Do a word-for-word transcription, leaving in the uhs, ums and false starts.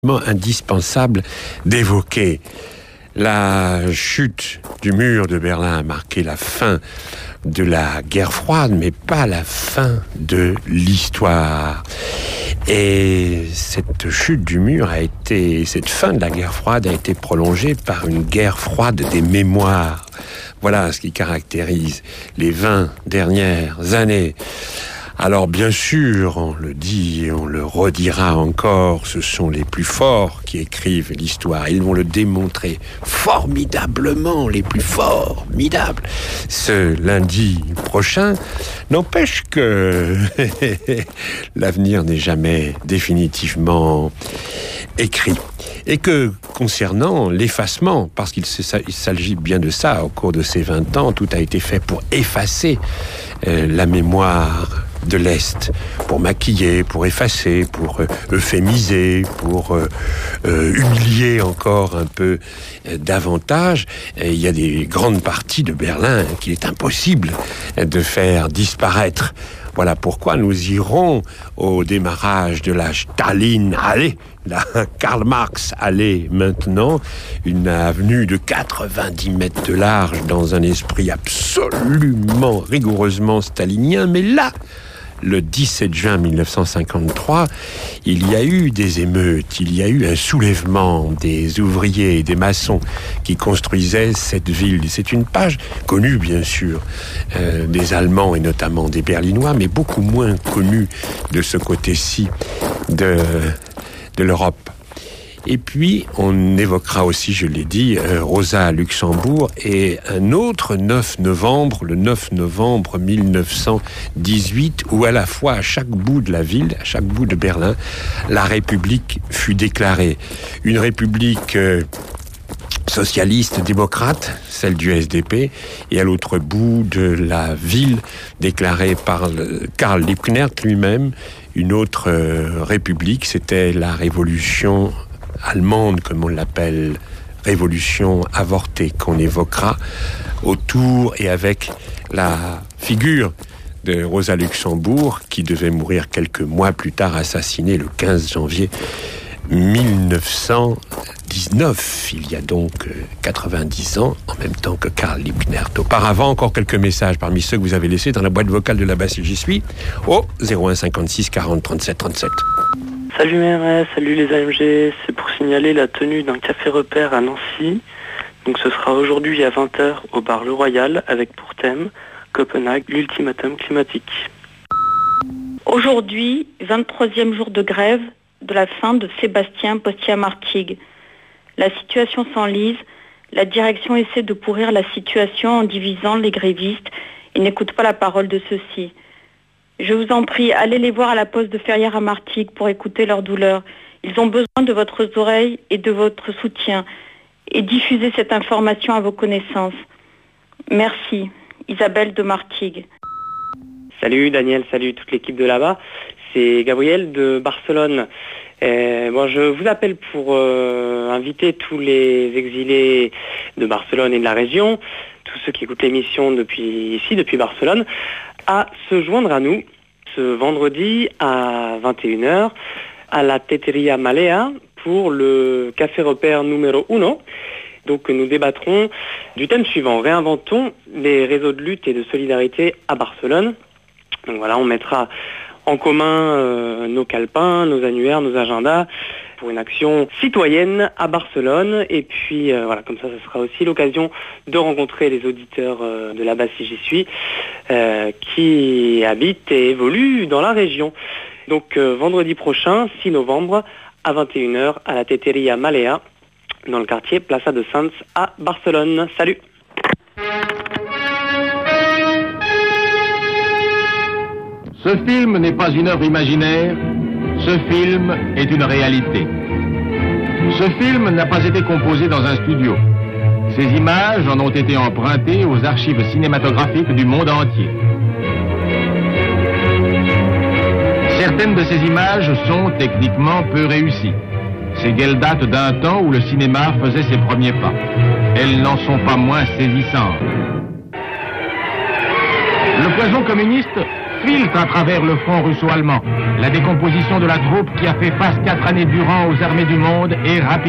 indispensable d'évoquer. La chute du mur de Berlin a marqué la fin de la guerre froide, mais pas la fin de l'histoire. Et cette chute du mur a été, cette fin de la guerre froide a été prolongée par une guerre froide des mémoires. Voilà ce qui caractérise les vingt dernières années. Alors bien sûr, on le dit et on le redira encore, ce sont les plus forts qui écrivent l'histoire. Ils vont le démontrer formidablement, les plus formidables, ce lundi prochain. N'empêche que l'avenir n'est jamais définitivement écrit. Et que concernant l'effacement, parce qu'il s'agit bien de ça, au cours de ces vingt ans, tout a été fait pour effacer euh, la mémoire de l'Est, pour maquiller, pour effacer, pour euh, euphémiser, pour euh, euh, humilier encore un peu euh, davantage. Et il y a des grandes parties de Berlin qu'il est impossible de faire disparaître. Voilà pourquoi nous irons au démarrage de la Stalinallee, la Karl Marx Allée maintenant, une avenue de quatre-vingt-dix mètres de large dans un esprit absolument rigoureusement stalinien, mais là, le dix-sept juin mille neuf cent cinquante-trois, il y a eu des émeutes, il y a eu un soulèvement des ouvriers et des maçons qui construisaient cette ville. C'est une page connue, bien sûr, euh, des Allemands et notamment des Berlinois, mais beaucoup moins connue de ce côté-ci de, de l'Europe. Et puis, on évoquera aussi, je l'ai dit, euh, Rosa Luxembourg et un autre neuf novembre, le neuf novembre mille neuf cent dix-huit, où à la fois, à chaque bout de la ville, à chaque bout de Berlin, la République fut déclarée. Une République euh, socialiste, démocrate, celle du S D P, et à l'autre bout de la ville, déclarée par le, Karl Liebknecht lui-même, une autre euh, République, c'était la Révolution allemande, comme on l'appelle, révolution avortée, qu'on évoquera autour et avec la figure de Rosa Luxembourg, qui devait mourir quelques mois plus tard, assassinée le quinze janvier mille neuf cent dix-neuf, il y a donc quatre-vingt-dix ans, en même temps que Karl Liebknecht. Auparavant, encore quelques messages parmi ceux que vous avez laissés dans la boîte vocale de la basse J'y suis, au zéro un cinquante-six quarante trente-sept trente-sept. Salut M R S, salut les A M G, c'est pour signaler la tenue d'un café repère à Nancy. Donc ce sera aujourd'hui à vingt heures au bar Le Royal avec pour thème Copenhague, l'ultimatum climatique. Aujourd'hui, vingt-troisième jour de grève de la fin de Sébastien Postier-Martigues. La situation s'enlise, la direction essaie de pourrir la situation en divisant les grévistes et n'écoute pas la parole de ceux-ci. Je vous en prie, allez les voir à la poste de Ferrières à Martigues pour écouter leur douleur. Ils ont besoin de votre oreille et de votre soutien. Et diffusez cette information à vos connaissances. Merci. Isabelle de Martigues. Salut Daniel, salut toute l'équipe de là-bas. C'est Gabriel de Barcelone. Euh, bon, je vous appelle pour euh, inviter tous les exilés de Barcelone et de la région, tous ceux qui écoutent l'émission depuis ici, depuis Barcelone, à se joindre à nous ce vendredi à vingt et une heures à la Teteria Malea pour le café repère numéro un. Donc nous débattrons du thème suivant, réinventons les réseaux de lutte et de solidarité à Barcelone. Donc voilà, on mettra en commun euh, nos calepins, nos annuaires, nos agendas pour une action citoyenne à Barcelone. Et puis euh, voilà, comme ça, ce sera aussi l'occasion de rencontrer les auditeurs euh, de la basse J'y suis euh, qui habitent et évoluent dans la région. Donc euh, vendredi prochain, six novembre, à vingt et une heures, à la Teteria Malea, dans le quartier Plaça de Sants à Barcelone. Salut! Ce film n'est pas une œuvre imaginaire, ce film est une réalité. Ce film n'a pas été composé dans un studio. Ces images en ont été empruntées aux archives cinématographiques du monde entier. Certaines de ces images sont techniquement peu réussies. C'est qu'elles datent d'un temps où le cinéma faisait ses premiers pas. Elles n'en sont pas moins saisissantes. Le poison communiste filtre à travers le front russo-allemand. La décomposition de la troupe qui a fait face quatre années durant aux armées du monde est rapide.